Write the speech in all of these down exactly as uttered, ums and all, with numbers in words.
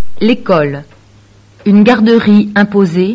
L'école, une garderie imposée.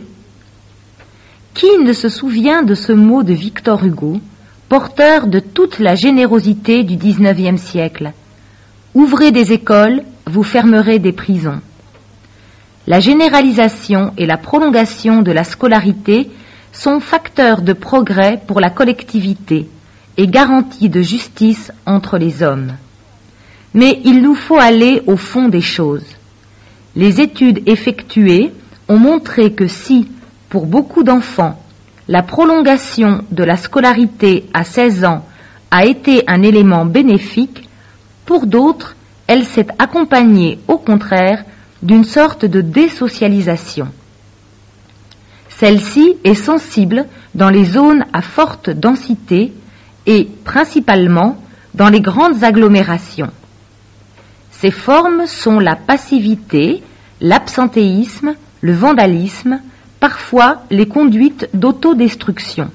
Qui ne se souvient de ce mot de Victor Hugo, porteur de toute la générosité du dix-neuvième siècle? Ouvrez des écoles, vous fermerez des prisons. La généralisation et la prolongation de la scolarité sont facteurs de progrès pour la collectivité et garantie de justice entre les hommes. Mais il nous faut aller au fond des choses. Les études effectuées ont montré que si, pour beaucoup d'enfants, la prolongation de la scolarité à seize ans a été un élément bénéfique, pour d'autres, elle s'est accompagnée, au contraire, d'une sorte de désocialisation. Celle-ci est sensible dans les zones à forte densité et, principalement, dans les grandes agglomérations. Ces formes sont la passivité, l'absentéisme, le vandalisme, parfois les conduites d'autodestruction.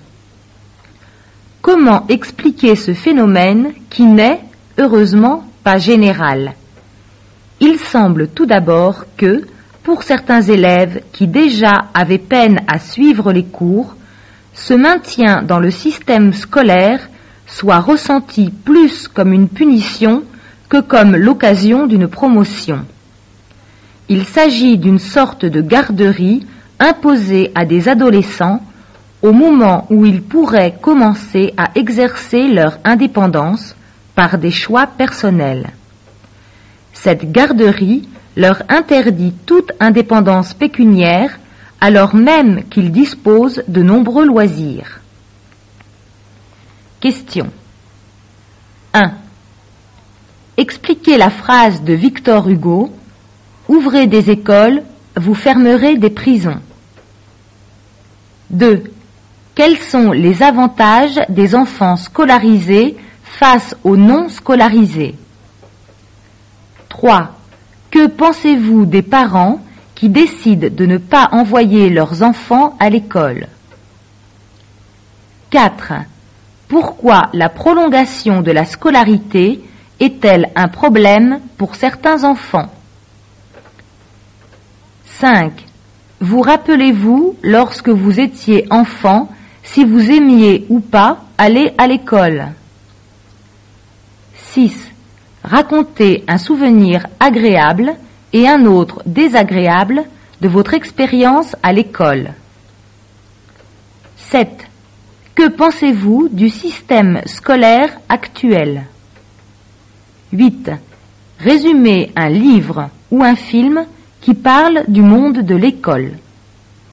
Comment expliquer ce phénomène qui n'est, heureusement, pas général? Il semble tout d'abord que, pour certains élèves qui déjà avaient peine à suivre les cours, ce maintien dans le système scolaire soit ressenti plus comme une punition que comme l'occasion d'une promotion. Il s'agit d'une sorte de garderie imposée à des adolescents au moment où ils pourraient commencer à exercer leur indépendance par des choix personnels. Cette garderie leur interdit toute indépendance pécuniaire alors même qu'ils disposent de nombreux loisirs. Question. un. Expliquez la phrase de Victor Hugo « Ouvrez des écoles, vous fermerez des prisons ». deux. Quels sont les avantages des enfants scolarisés face aux non scolarisés? trois. Que pensez-vous des parents qui décident de ne pas envoyer leurs enfants à l'école? quatre. Pourquoi la prolongation de la scolarité est-elle un problème pour certains enfants? cinq. Vous rappelez-vous, lorsque vous étiez enfant, si vous aimiez ou pas aller à l'école? six. Racontez un souvenir agréable et un autre désagréable de votre expérience à l'école. sept. Que pensez-vous du système scolaire actuel? huit. Résumez un livre ou un film qui parle du monde de l'école.